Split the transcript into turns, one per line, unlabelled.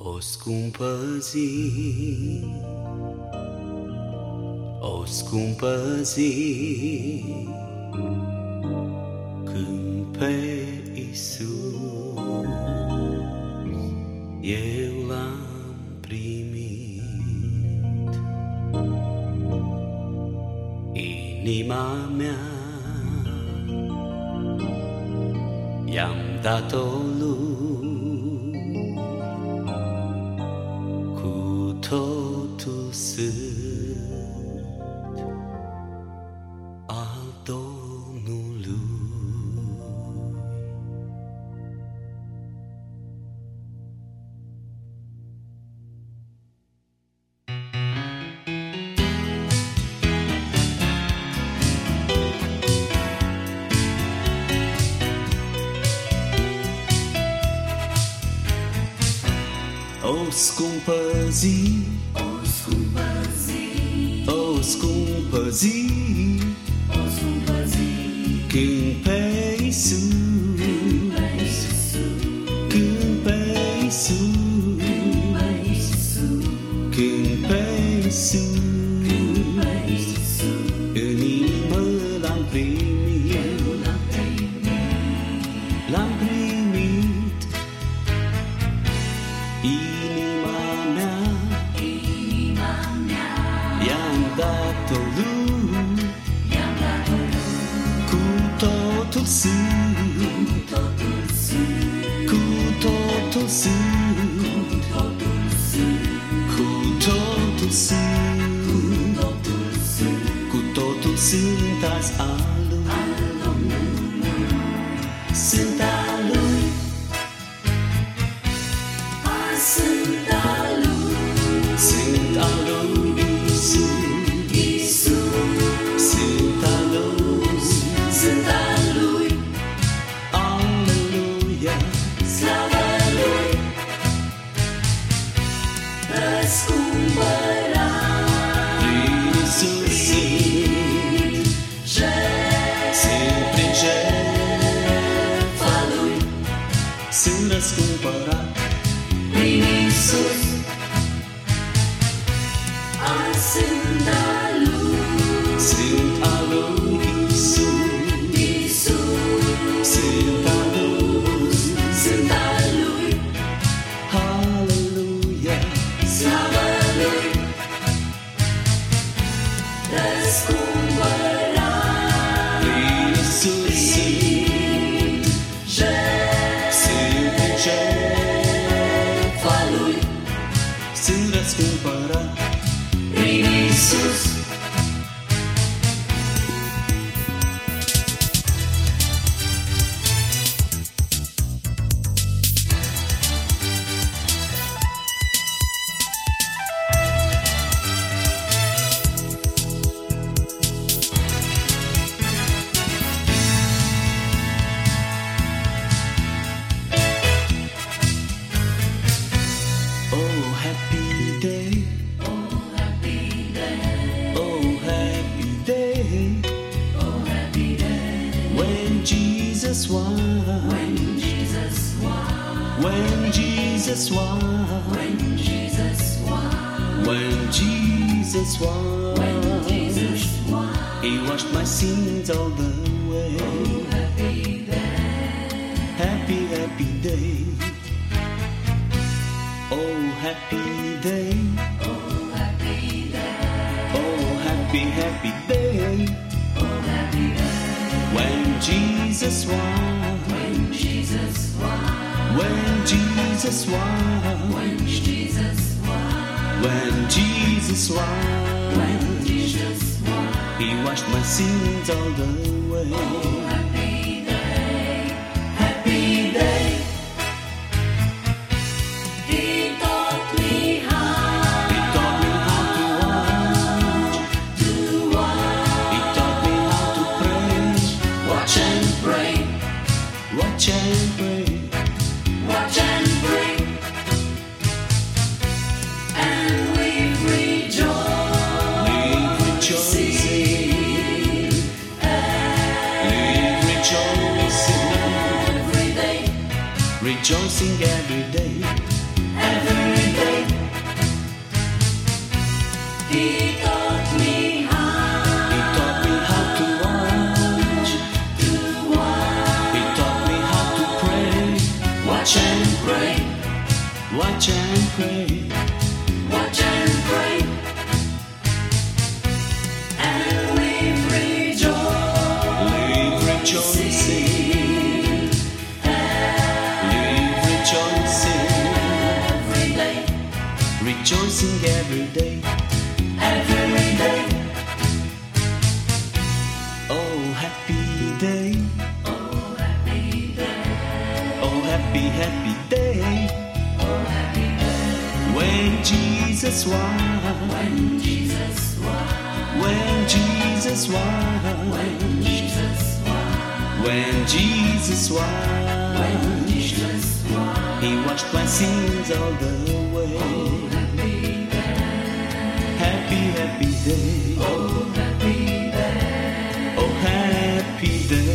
O scumpă zi, o scumpă zi, când pe Iisus eu l-am primit, inima mea i-am dat-o lui, cu totul sunt al Domnului. O scumpă zi,
o scumpă zi,
o scumpă zi,
o scumpă zi,
când pe Iisus, când pe Iisus, când pe Iisus, în inimă l-am primit, l-am primit, inima mea i-am dat-o lui, cu totul sunt, cu totul sunt, cu totul sunt, cu totul sunt azi al lui, sunt al lui,
sunt al lui,
sunt al lui Iisus, sunt al lui,
sunt al lui,
aleluia,
slavă lui, răscumpărat,
prin Iisus sunt prin jertfa lui, sunt răscumpărat.
prin Iisus, azi sunt al lui,
Sunt al lui Iisus, sunt al lui,
sunt al lui,
aleluia,
slavă lui, răscumpărat,
prin Iisus sunt prin jertfa lui, sunt răscumpărat.
prin Iisus.
Oh, happy day,
Oh, happy day,
oh, happy day,
oh, happy day,
when Jesus won,
when Jesus won,
when Jesus won,
when Jesus won,
when Jesus won,
when Jesus won.
He washed my sins all the way.
Oh, happy day,
Happy, happy day. Oh, happy day.
oh, happy day,
Oh, happy, happy day.
oh, happy day,
When Jesus won,
when Jesus won,
when Jesus won,
when Jesus won,
when Jesus won,
when Jesus won.
He washed my sins all the way.
Oh, happy day, happy day. He taught me how
He taught me how to watch.
to
He taught me how to pray.
watch and pray,
Watch and pray.
watch and pray, and we rejoice.
Live rejoicing. Live rejoicing.
Every day,
Rejoicing every day.
every He taught me
He taught me how to watch.
to watch,
He taught me how to pray.
watch and pray,
Watch and pray.
watch and pray. And live
Live rejoicing. Live rejoicing.
every day,
Rejoicing every day.
every day.
Oh, happy day.
Oh, happy day,
Oh, happy, happy day.
oh, happy day.
When Jesus won.
When Jesus won,
When Jesus won.
when Jesus won,
When Jesus won.
when Jesus won.
He washed my sins all the way.
Happy day,
Happy, happy day.
oh, happy day.
Oh, happy day.